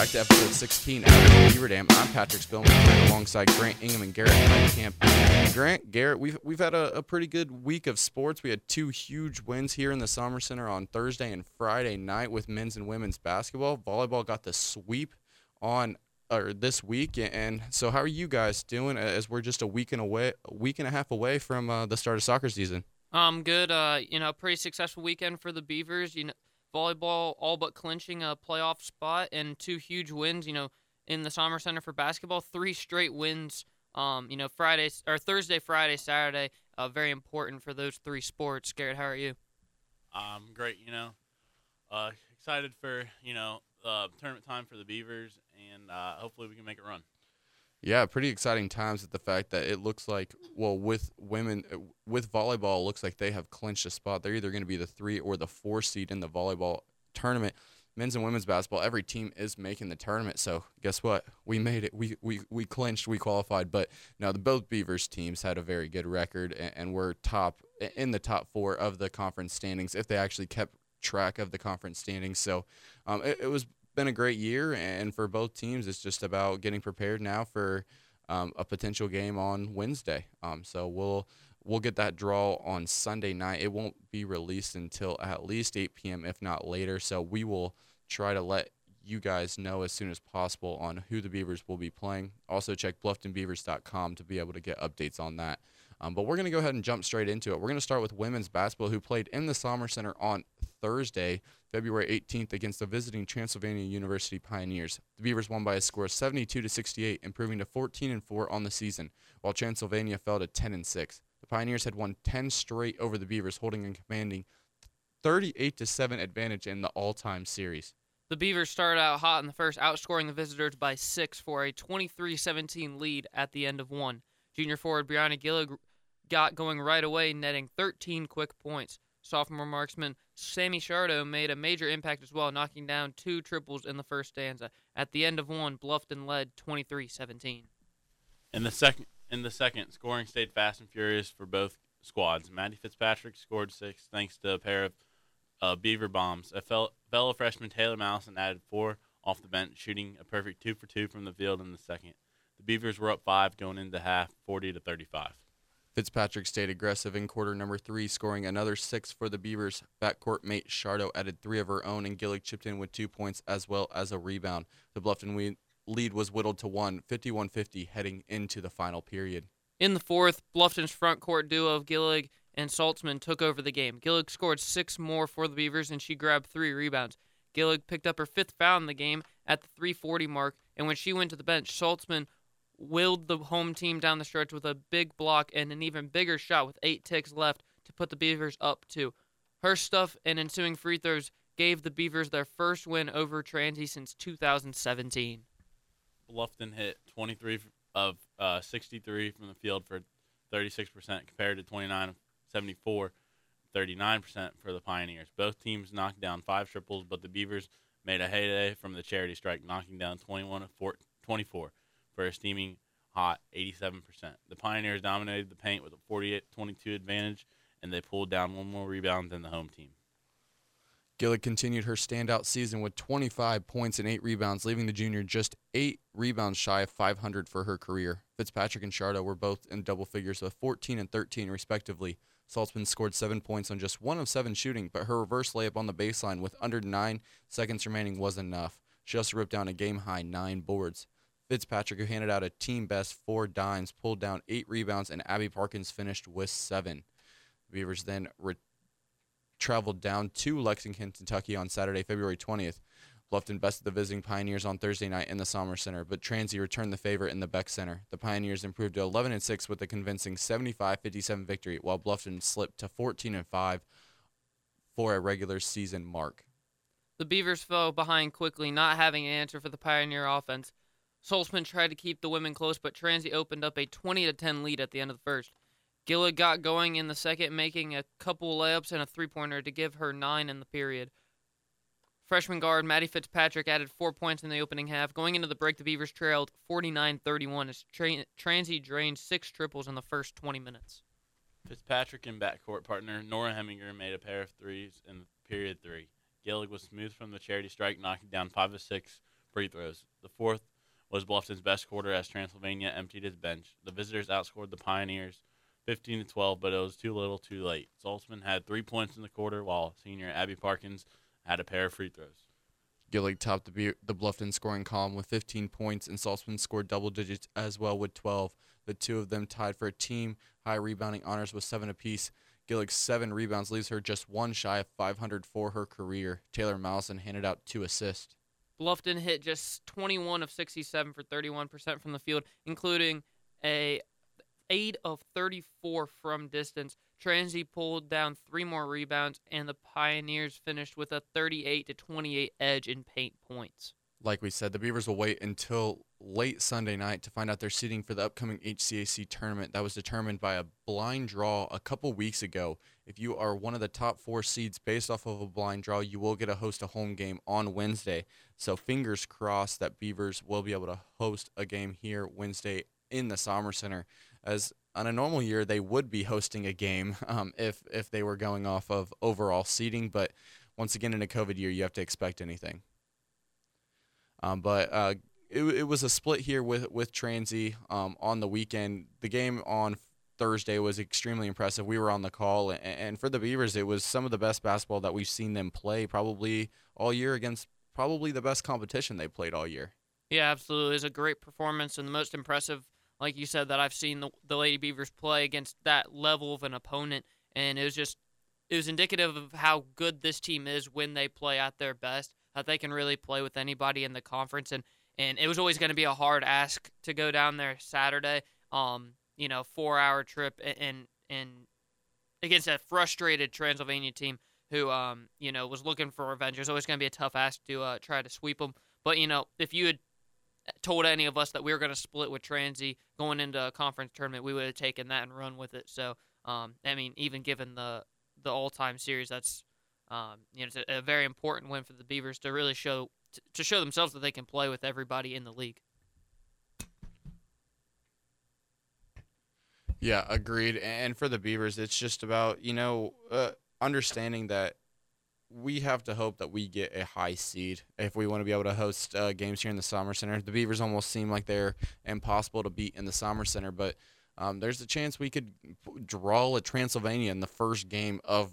back to episode 16 of Beaver Dam. I'm Patrick Spillman alongside Grant Ingham and Garrett Heitkamp. Garrett, we've had a pretty good week of sports. We had two huge wins here in the Sommer Center on Thursday and Friday night with men's and women's basketball. Volleyball got the sweep on this week, and so how are you guys doing as we're just a week and a half away from the start of soccer season? Good. Pretty successful weekend for the Beavers. Volleyball all but clinching a playoff spot and two huge wins, in the Sommer Center for basketball. 3 straight wins, Thursday, Friday, Saturday. Very important for those 3 sports. Garrett, how are you? Great, excited for, tournament time for the Beavers, and hopefully we can make it run. Yeah, pretty exciting times at the fact that it looks like, with volleyball, it looks like they have clinched a spot. They're either going to be the 3 or the 4 seed in the volleyball tournament. Men's and women's basketball, every team is making the tournament. So guess what? We made it. We clinched. We qualified. But no, both Beavers teams had a very good record and were in the top 4 of the conference standings if they actually kept track of the conference standings. So it was been a great year, and for both teams it's just about getting prepared now for a potential game on Wednesday. So we'll get that draw on Sunday night. It won't be released until at least 8 p.m. if not later, so we will try to let you guys know as soon as possible on who the Beavers will be playing. Also check blufftonbeavers.com to be able to get updates on that. But we're going to go ahead and jump straight into it. We're going to start with women's basketball, who played in the Sommer Center on Thursday, February 18th, against the visiting Transylvania University Pioneers. The Beavers won by a score of 72-68, improving to 14-4 on the season, while Transylvania fell to 10-6. The Pioneers had won 10 straight over the Beavers, holding a commanding 38-7 advantage in the all-time series. The Beavers started out hot in the first, outscoring the visitors by 6 for a 23-17 lead at the end of one. Junior forward Brianna Gillig got going right away, netting 13 quick points. Sophomore marksman Sammy Shardo made a major impact as well, knocking down 2 triples in the first stanza. At the end of one, Bluffton led 23-17. In the second, scoring stayed fast and furious for both squads. Maddie Fitzpatrick scored 6 thanks to a pair of Beaver bombs. A fellow freshman Taylor Mallison added 4 off the bench, shooting a perfect 2 for 2 from the field in the second. The Beavers were up 5 going into half, 40-35. Fitzpatrick stayed aggressive in quarter number 3, scoring another 6 for the Beavers. Backcourt mate Shardo added 3 of her own, and Gillig chipped in with 2 points as well as a rebound. The Bluffton lead was whittled to 1, 51-50, heading into the final period. In the fourth, Bluffton's front court duo of Gillig and Saltzman took over the game. Gillig scored 6 more for the Beavers, and she grabbed 3 rebounds. Gillig picked up her 5th foul in the game at the 3:40 mark, and when she went to the bench, Saltzman willed the home team down the stretch with a big block and an even bigger shot with 8 ticks left to put the Beavers up 2. Her stuff and ensuing free throws gave the Beavers their first win over Transy since 2017. Bluffton hit 23 of 63 from the field for 36% compared to 29 of 74, 39% for the Pioneers. Both teams knocked down 5 triples, but the Beavers made a heyday from the charity strike, knocking down 21 of 24. For a steaming hot 87%. The Pioneers dominated the paint with a 48-22 advantage, and they pulled down 1 more rebound than the home team. Gillig continued her standout season with 25 points and 8 rebounds, leaving the junior just 8 rebounds shy of 500 for her career. Fitzpatrick and Shardo were both in double figures with 14 and 13, respectively. Saltzman scored 7 points on just 1 of 7 shooting, but her reverse layup on the baseline with under 9 seconds remaining was enough. She also ripped down a game-high 9 boards. Fitzpatrick, who handed out a team-best 4 dimes, pulled down 8 rebounds, and Abby Parkins finished with 7. The Beavers then traveled down to Lexington, Kentucky on Saturday, February 20th. Bluffton bested the visiting Pioneers on Thursday night in the Sommer Center, but Transy returned the favor in the Beck Center. The Pioneers improved to 11-6 with a convincing 75-57 victory, while Bluffton slipped to 14-5 for a regular season mark. The Beavers fell behind quickly, not having an answer for the Pioneer offense. Saltzman tried to keep the women close, but Transy opened up a 20-10 lead at the end of the first. Gillig got going in the second, making a couple layups and a 3-pointer to give her 9 in the period. Freshman guard Maddie Fitzpatrick added 4 points in the opening half. Going into the break, the Beavers trailed 49-31 as Transy drained 6 triples in the first 20 minutes. Fitzpatrick and backcourt partner Nora Heminger made a pair of threes in period 3. Gillig was smooth from the charity strike, knocking down 5 of 6 free throws. The fourth was Bluffton's best quarter as Transylvania emptied its bench. The visitors outscored the Pioneers 15-12, but it was too little too late. Saltzman had 3 points in the quarter, while senior Abby Parkins had a pair of free throws. Gillig topped the Bluffton scoring column with 15 points, and Saltzman scored double digits as well with 12. The two of them tied for a team high rebounding honors with 7 apiece. Gillig's 7 rebounds leaves her just one shy of 500 for her career. Taylor Mallison handed out 2 assists. Bluffton hit just 21 of 67 for 31% from the field, including a 8 of 34 from distance. Transy pulled down 3 more rebounds, and the Pioneers finished with a 38-28 edge in paint points. Like we said, the Beavers will wait until late Sunday night to find out their seeding for the upcoming HCAC tournament that was determined by a blind draw a couple weeks ago. If you are one of the top 4 seeds based off of a blind draw, you will get to host a home game on Wednesday. So fingers crossed that Beavers will be able to host a game here Wednesday in the Sommer Center. As on a normal year, they would be hosting a game if they were going off of overall seeding. But once again, in a COVID year, you have to expect anything. But it was a split here with Transy on the weekend. The game on Thursday was extremely impressive. We were on the call, and for the Beavers, it was some of the best basketball that we've seen them play probably all year against probably the best competition they played all year. Yeah, absolutely. It was a great performance and the most impressive, like you said, that I've seen the Lady Beavers play against that level of an opponent. And it was indicative of how good this team is when they play at their best, that they can really play with anybody in the conference. And it was always going to be a hard ask to go down there Saturday, 4-hour trip and against a frustrated Transylvania team who, was looking for revenge. It was always going to be a tough ask to try to sweep them. But, if you had told any of us that we were going to split with Transy going into a conference tournament, we would have taken that and run with it. So, even given the all-time series, that's it's a very important win for the Beavers to really show themselves that they can play with everybody in the league. Yeah, agreed. And for the Beavers, it's just about, understanding that we have to hope that we get a high seed if we want to be able to host games here in the Sommer Center. The Beavers almost seem like they're impossible to beat in the Sommer Center, but there's a chance we could draw at Transylvania in the first game of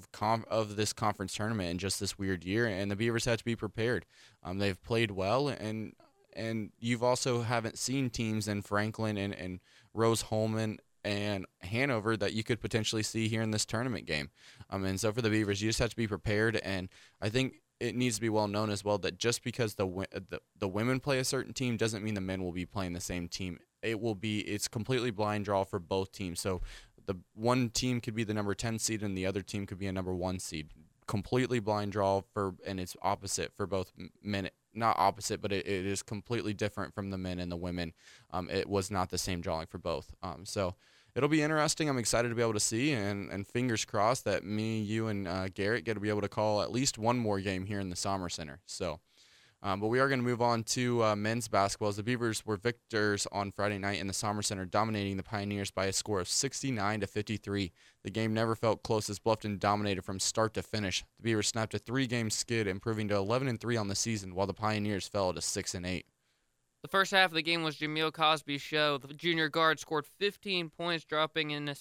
this conference tournament in just this weird year, and the Beavers have to be prepared. They've played well, and you've also haven't seen teams in Franklin and Rose-Hulman and Hanover that you could potentially see here in this tournament game. And so for the Beavers, you just have to be prepared, and I think it needs to be well known as well that just because the women play a certain team doesn't mean the men will be playing the same team. It's completely blind draw for both teams. So the one team could be the number 10 seed and the other team could be a number 1 seed. Completely blind draw and it's opposite for both men. Not opposite, but it is completely different from the men and the women. It was not the same drawing for both. So it'll be interesting. I'm excited to be able to see, and fingers crossed that me, you, and Garrett get to be able to call at least one more game here in the Sommer Center. So, but we are going to move on to men's basketball. As the Beavers were victors on Friday night in the Sommer Center, dominating the Pioneers by a score of 69-53. The game never felt close as Bluffton dominated from start to finish. The Beavers snapped a 3-game skid, improving to 11-3 on the season, while the Pioneers fell to 6-8. The first half of the game was Jameel Cosby's show. The junior guard scored 15 points, dropping in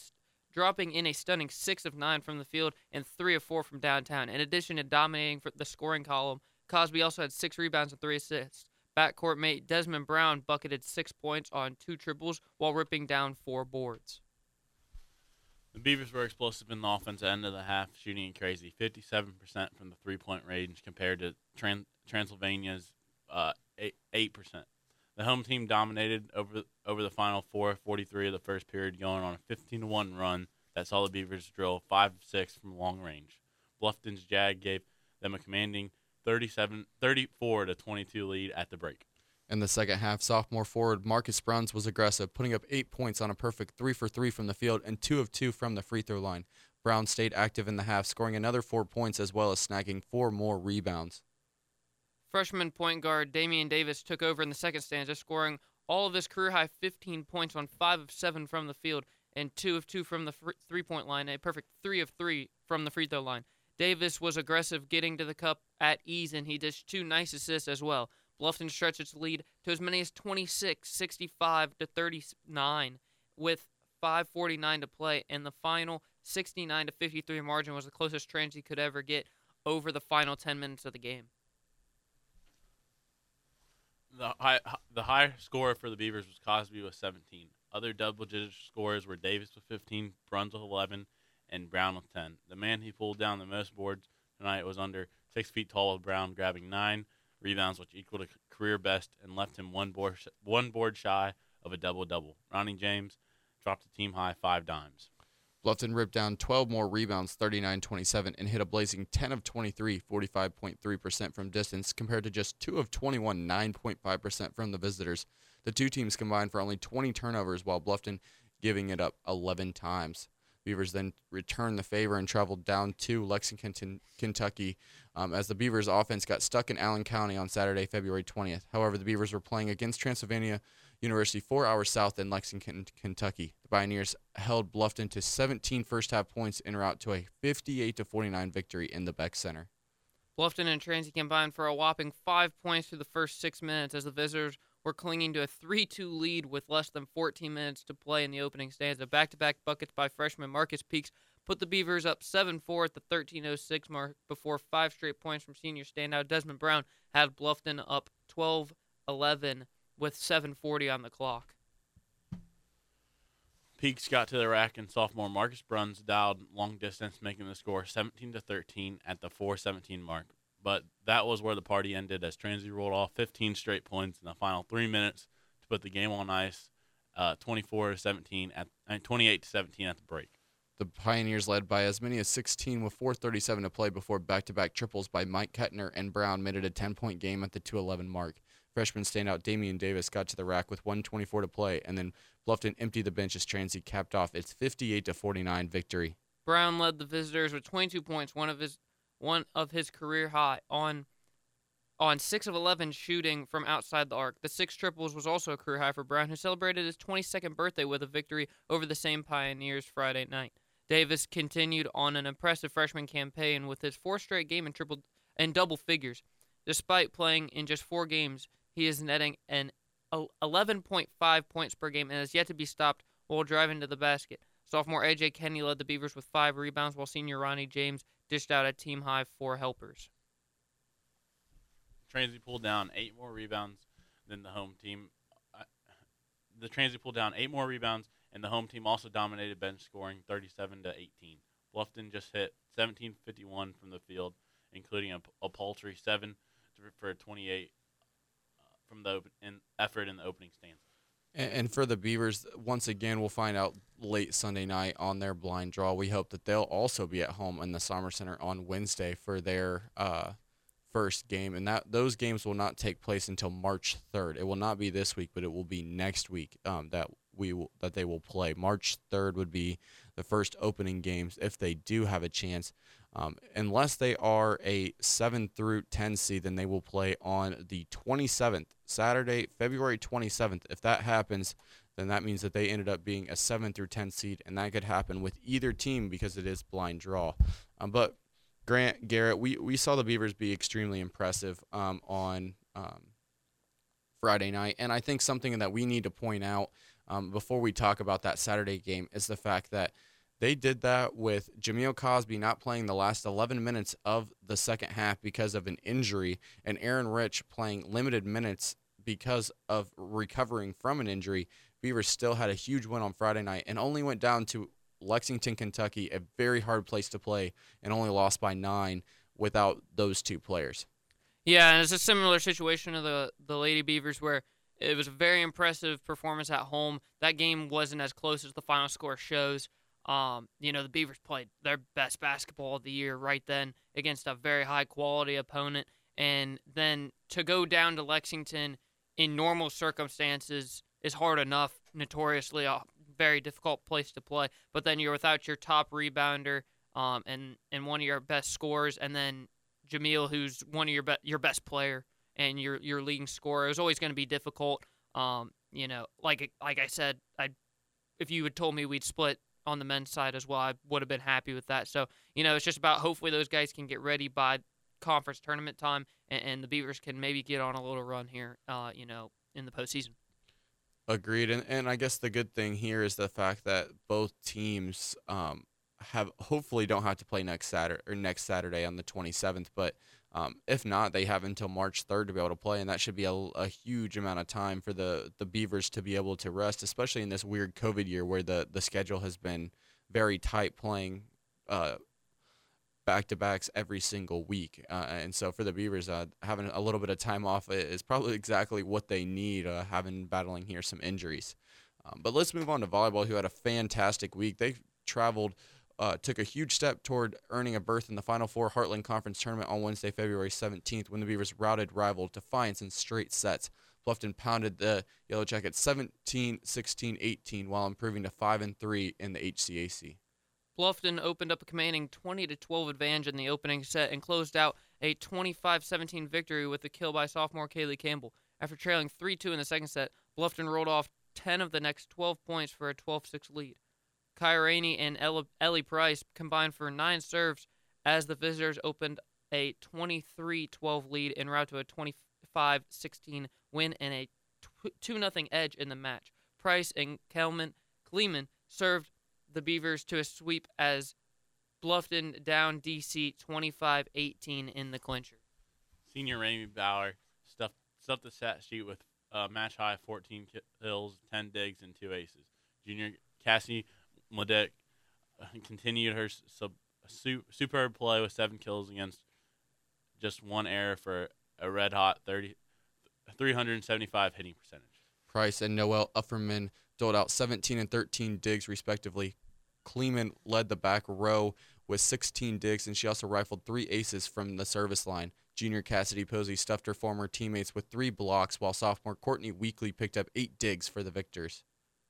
a stunning 6 of 9 from the field and 3 of 4 from downtown. In addition to dominating for the scoring column, Cosby also had 6 rebounds and 3 assists. Backcourt mate Desmond Brown bucketed 6 points on 2 triples while ripping down 4 boards. The Beavers were explosive in the offense at the end of the half, shooting crazy 57% from the three-point range compared to Transylvania's 8%. The home team dominated over the final 4:43 of the first period, going on a 15-1 run that saw the Beavers drill 5 of 6 from long range. Bluffton's Jag gave them a commanding 34-22 lead at the break. In the second half, sophomore forward Marcus Bruns was aggressive, putting up 8 points on a perfect 3 for 3 from the field and 2 of 2 from the free throw line. Brown stayed active in the half, scoring another 4 points as well as snagging 4 more rebounds. Freshman point guard Damian Davis took over in the second stanza, scoring all of his career-high 15 points on 5 of 7 from the field and 2 of 2 from the three-point line, a perfect 3 of 3 from the free throw line. Davis was aggressive, getting to the cup at ease, and he dished 2 nice assists as well. Bluffton stretched its lead to as many as 26, 65 to 39 with 5:49 to play, and the final 69 to 53 margin was the closest Transy could ever get over the final 10 minutes of the game. The high scorer for the Beavers was Cosby with 17. Other double-digit scorers were Davis with 15, Bruns with 11, and Brown with 10. The man who pulled down the most boards tonight was under 6 feet tall of Brown, grabbing 9 rebounds, which equaled a career best and left him one board shy of a double-double. Ronnie James dropped a team-high 5 dimes. Bluffton ripped down 12 more rebounds, 39-27, and hit a blazing 10 of 23, 45.3% from distance, compared to just 2 of 21, 9.5% from the visitors. The two teams combined for only 20 turnovers, while Bluffton giving it up 11 times. Beavers then returned the favor and traveled down to Lexington, Kentucky, as the Beavers' offense got stuck in Allen County on Saturday, February 20th. However, the Beavers were playing against Transylvania University 4 hours south in Lexington, Kentucky. The Pioneers held Bluffton to 17 first-half points en route to a 58-49 victory in the Beck Center. Bluffton and Transy combined for a whopping 5 points through the first 6 minutes as the visitors were clinging to a 3-2 lead with less than 14 minutes to play in the opening stanza. Back-to-back buckets by freshman Marcus Peaks put the Beavers up 7-4 at the 13:06 mark before 5 straight points from senior standout Desmond Brown had Bluffton up 12-11 with 7:40 on the clock. Peaks got to the rack, and sophomore Marcus Bruns dialed long distance, making the score 17-13 at the 4:17 mark. But that was where the party ended as Transy rolled off 15 straight points in the final 3 minutes to put the game on ice, 28-17 at the break. The Pioneers led by as many as 16 with 4:37 to play before back-to-back triples by Mike Kettner and Brown made it a 10-point game at the 2:11 mark. Freshman standout Damian Davis got to the rack with 1:24 to play, and then Bluffton emptied the bench as Transy capped off its 58-49 victory. Brown led the visitors with 22 points, one of his career high on 6 of 11 shooting from outside the arc. The 6 triples was also a career high for Brown, who celebrated his 22nd birthday with a victory over the same Pioneers Friday night. Davis continued on an impressive freshman campaign with his 4th straight game in double figures. Despite playing in just 4 games, he is netting an 11.5 points per game and has yet to be stopped while driving to the basket. Sophomore A.J. Kenny led the Beavers with 5 rebounds, while senior Ronnie James dished out a team-high 4 helpers. Transy pulled down 8 more rebounds than the home team. The Transy pulled down 8 more rebounds, and the home team also dominated bench scoring 37-18. Bluffton just hit 17:51 from the field, including a paltry 7 for 28 from the effort in the opening stanza. And for the Beavers, once again, we'll find out late Sunday night on their blind draw. We hope that they'll also be at home in the Sommer Center on Wednesday for their first game, and those games will not take place until March 3rd. It will not be this week, but it will be next week that they will play. March 3rd would be the first opening games if they do have a chance. Unless they are a 7 through 10 seed, then they will play on the 27th, Saturday, February 27th. If that happens, then that means that they ended up being a 7 through 10 seed, and that could happen with either team because it is blind draw. But Grant, Garrett, we saw the Beavers be extremely impressive on Friday night, and I think something that we need to point out before we talk about that Saturday game is the fact that they did that with Jameel Cosby not playing the last 11 minutes of the second half because of an injury, and Aaron Rich playing limited minutes because of recovering from an injury. Beavers still had a huge win on Friday night and only went down to Lexington, Kentucky, a very hard place to play, and only lost by 9 without those 2 players. Yeah, and it's a similar situation to the Lady Beavers where it was a very impressive performance at home. That game wasn't as close as the final score shows. The Beavers played their best basketball of the year right then against a very high-quality opponent. And then to go down to Lexington in normal circumstances is hard enough, notoriously a very difficult place to play. But then you're without your top rebounder and one of your best scorers, and then Jameel, who's one of your best player and your leading scorer. It was always going to be difficult. Like I said, if you had told me we'd split on the men's side as well, I would have been happy with that. So, it's just about hopefully those guys can get ready by conference tournament time, and the Beavers can maybe get on a little run here, in the postseason. Agreed, and I guess the good thing here is the fact that both teams have hopefully don't have to play next Saturday on the 27th, but if not, they have until March 3rd to be able to play, and that should be a huge amount of time for the Beavers to be able to rest, especially in this weird COVID year where the schedule has been very tight, playing back-to-backs every single week. And so for the Beavers, having a little bit of time off is probably exactly what they need, battling here some injuries. But let's move on to volleyball, who had a fantastic week. They took a huge step toward earning a berth in the Final Four Heartland Conference Tournament on Wednesday, February 17th, when the Beavers routed rival Defiance in straight sets. Bluffton pounded the Yellow Jackets 17, 16, 18 while improving to 5-3 in the HCAC. Bluffton opened up a commanding 20-12 advantage in the opening set and closed out a 25-17 victory with a kill by sophomore Kaylee Campbell. After trailing 3-2 in the second set, Bluffton rolled off 10 of the next 12 points for a 12-6 lead. Kaya Rainey and Ellie Price combined for 9 serves as the visitors opened a 23-12 lead en route to a 25-16 win and a 2-0 edge in the match. Price and Kleeman served the Beavers to a sweep as Bluffton down DC 25-18 in the clincher. Senior Rainey Bauer stuffed the stat sheet with a match-high 14 kills, 10 digs, and 2 aces. Junior Cassie Mladek continued her superb play with 7 kills against just 1 error for a red-hot 375 hitting percentage. Price and Noelle Ufferman doled out 17 and 13 digs, respectively. Kleeman led the back row with 16 digs, and she also rifled 3 aces from the service line. Junior Cassidy Posey stuffed her former teammates with 3 blocks, while sophomore Courtney Weekly picked up 8 digs for the victors.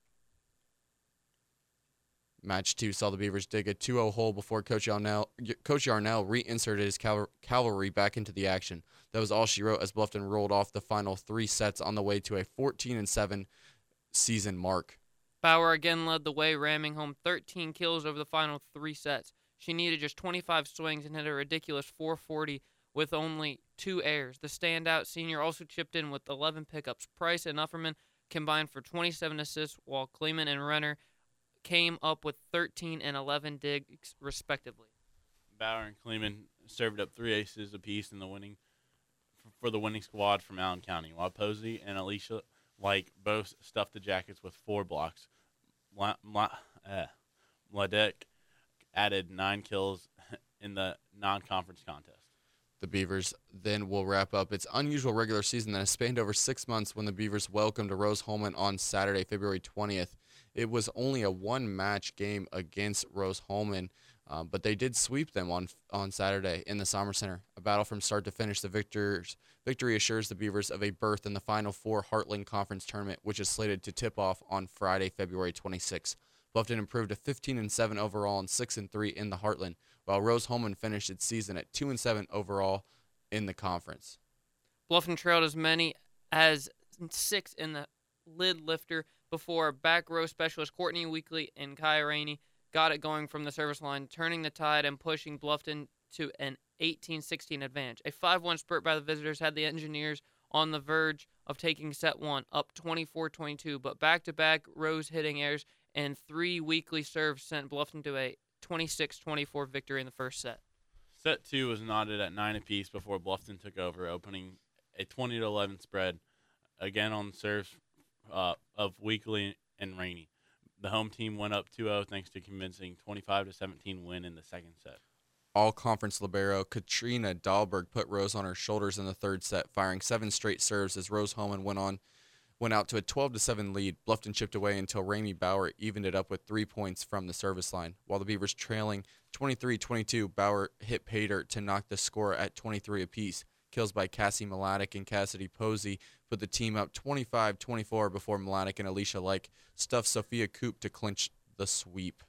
Match 2 saw the Beavers dig a 2-0 hole before Coach Yarnell reinserted his cavalry back into the action. That was all she wrote as Bluffton rolled off the final 3 sets on the way to a 14-7 season mark. Bauer again led the way, ramming home 13 kills over the final 3 sets. She needed just 25 swings and hit a ridiculous 440 with only 2 errors. The standout senior also chipped in with 11 pickups. Price and Ufferman combined for 27 assists, while Kleeman and Renner came up with 13 and 11 digs, respectively. Bauer and Kleeman served up 3 aces apiece in the winning squad from Allen County, while Posey and Alicia both stuffed the Jackets with 4 blocks. Mladek added 9 kills in the non-conference contest. The Beavers then will wrap up its unusual regular season that has spanned over 6 months when the Beavers welcomed Rose-Hulman on Saturday, February 20th. It was only a 1-match game against Rose-Hulman, but they did sweep them on Saturday in the Sommer Center. A battle from start to finish. The victory assures the Beavers of a berth in the Final Four Heartland Conference Tournament, which is slated to tip off on Friday, February 26th. Bluffton improved to 15-7 overall and 6-3 in the Heartland, while Rose-Hulman finished its season at 2-7 overall in the conference. Bluffton trailed as many as 6 in the lid lifter before back row specialist Courtney Weekly and Kaya Rainey got it going from the service line, turning the tide and pushing Bluffton to an 18-16 advantage. A 5-1 spurt by the visitors had the Engineers on the verge of taking set 1, up 24-22, but back-to-back Rose hitting errors and 3 Weekly serves sent Bluffton to a 26-24 victory in the first set. Set 2 was knotted at 9 apiece before Bluffton took over, opening a 20-11 spread, again on the serves of Weekly and Rainey. The home team went up 2-0 thanks to a convincing 25-17 win in the second set. All-conference libero Katrina Dahlberg put Rose on her shoulders in the third set, firing 7 straight serves as Rose-Hulman went out to a 12-7 lead. Bluffton chipped away until Rainey Bauer evened it up with 3 points from the service line. While the Beavers trailing 23-22, Bauer hit pay dirt to knock the score at 23 apiece. Kills by Cassie Mladek and Cassidy Posey put the team up 25-24 before Mladek and Alicia stuffed Sophia Coop to clinch the sweep.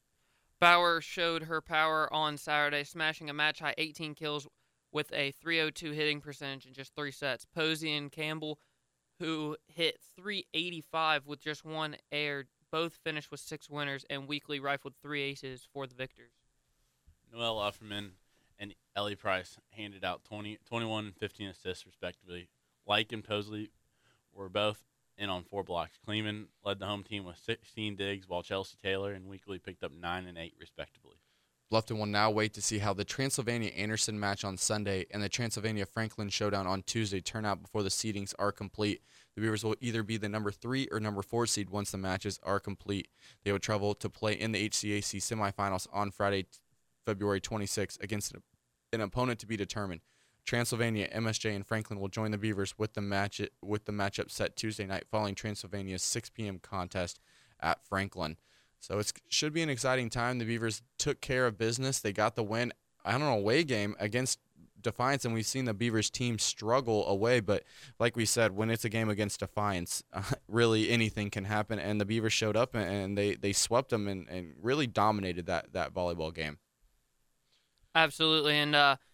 Bauer showed her power on Saturday, smashing a match-high 18 kills with a .302 hitting percentage in just 3 sets. Posey and Campbell, who hit .385 with just 1 error, both finished with 6 winners, and Weekly rifled 3 aces for the victors. Noelle Ufferman and Ellie Price handed out 21 and 15 assists, respectively. Like and Tosley were both in on 4 blocks. Kleeman led the home team with 16 digs, while Chelsea Taylor and Weekly picked up 9 and 8, respectively. Bluffton will now wait to see how the Transylvania-Anderson match on Sunday and the Transylvania-Franklin showdown on Tuesday turn out before the seedings are complete. The Beavers will either be the number 3 or number 4 seed once the matches are complete. They will travel to play in the HCAC semifinals on Friday, February 26 against an opponent to be determined. Transylvania, MSJ, and Franklin will join the Beavers with the matchup set Tuesday night following Transylvania's 6 p.m. contest at Franklin. So it should be an exciting time. The Beavers took care of business. They got the win on an away game against Defiance, and we've seen the Beavers team struggle away. But like we said, when it's a game against Defiance, really anything can happen. And the Beavers showed up, and they swept them and really dominated that volleyball game. Absolutely, and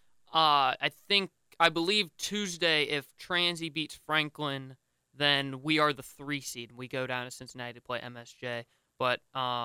I believe Tuesday, if Transy beats Franklin, then we are the 3 seed. We go down to Cincinnati to play MSJ. But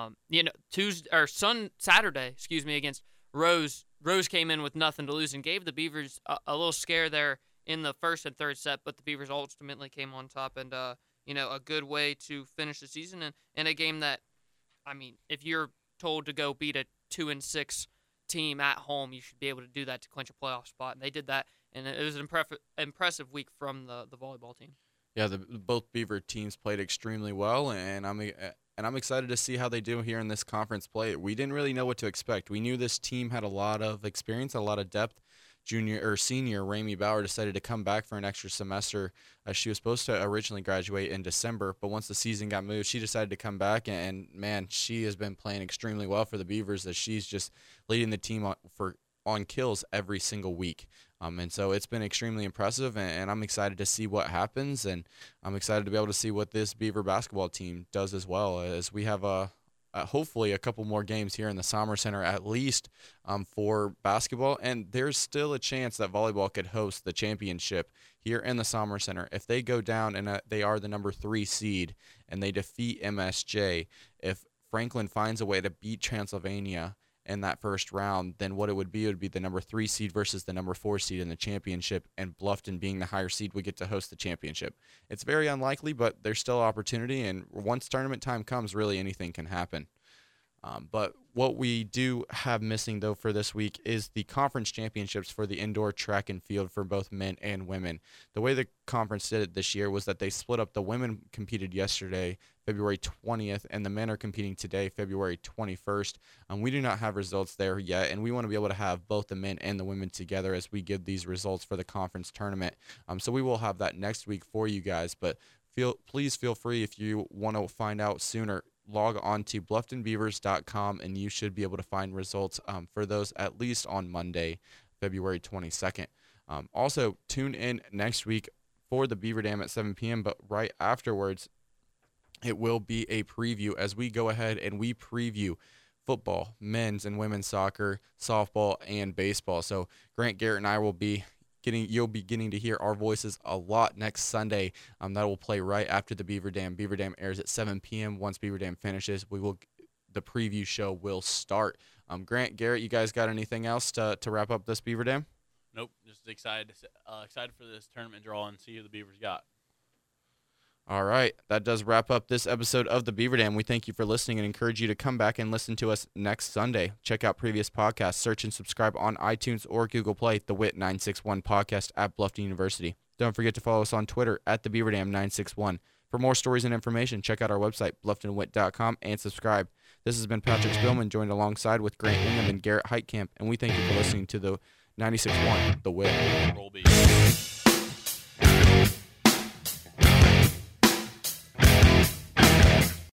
Saturday, against Rose. Rose came in with nothing to lose and gave the Beavers a little scare there in the first and third set. But the Beavers ultimately came on top, and a good way to finish the season in a game that, I mean, if you're told to go beat a 2-6 team at home, you should be able to do that to clinch a playoff spot, and they did that. And it was an impressive week from the volleyball team. Yeah, both Beaver teams played extremely well, and I'm excited to see how they do here in this conference play. We didn't really know what to expect. We knew this team had a lot of experience, a lot of depth. Senior Ramey Bauer decided to come back for an extra semester. She was supposed to originally graduate in December, but once the season got moved, she decided to come back, and man, she has been playing extremely well for the Beavers, as she's just leading the team on kills every single week. And so it's been extremely impressive, and I'm excited to see what happens, and I'm excited to be able to see what this Beaver basketball team does as well, as we have hopefully a couple more games here in the Sommer Center at least for basketball, and there's still a chance that volleyball could host the championship here in the Sommer Center. If they go down and they are the number 3 seed and they defeat MSJ, if Franklin finds a way to beat Transylvania in that first round, then what it would be the number 3 seed versus the number 4 seed in the championship, and Bluffton being the higher seed would get to host the championship. It's very unlikely, but there's still opportunity, and once tournament time comes, really anything can happen. But what we do have missing, though, for this week is the conference championships for the indoor track and field for both men and women. The way the conference did it this year was that they split up. The women competed yesterday, February 20th, and the men are competing today, February 21st. We do not have results there yet, and we want to be able to have both the men and the women together as we give these results for the conference tournament. So we will have that next week for you guys, but please feel free, if you want to find out sooner, log on to blufftonbeavers.com, and you should be able to find results for those at least on Monday, February 22nd. Also, tune in next week for the Beaver Dam at 7 p.m., but right afterwards, it will be a preview as we go ahead and we preview football, men's and women's soccer, softball, and baseball. So Grant Garrett and I will be you'll be getting to hear our voices a lot next Sunday. That will play right after the Beaver Dam. Beaver Dam airs at 7 p.m. Once Beaver Dam finishes, the preview show will start. Grant, Garrett, you guys got anything else to wrap up this Beaver Dam? Nope, just excited for this tournament draw and see who the Beavers got. All right, that does wrap up this episode of the Beaver Dam. We thank you for listening and encourage you to come back and listen to us next Sunday. Check out previous podcasts, search and subscribe on iTunes or Google Play, the WIT 961 podcast at Bluffton University. Don't forget to follow us on Twitter at the Beaver Dam 961. For more stories and information, check out our website, blufftonwit.com, and subscribe. This has been Patrick Spillman, joined alongside with Grant Ingham and Garrett Heitkamp, and we thank you for listening to the 96.1 The WIT. Roll beat.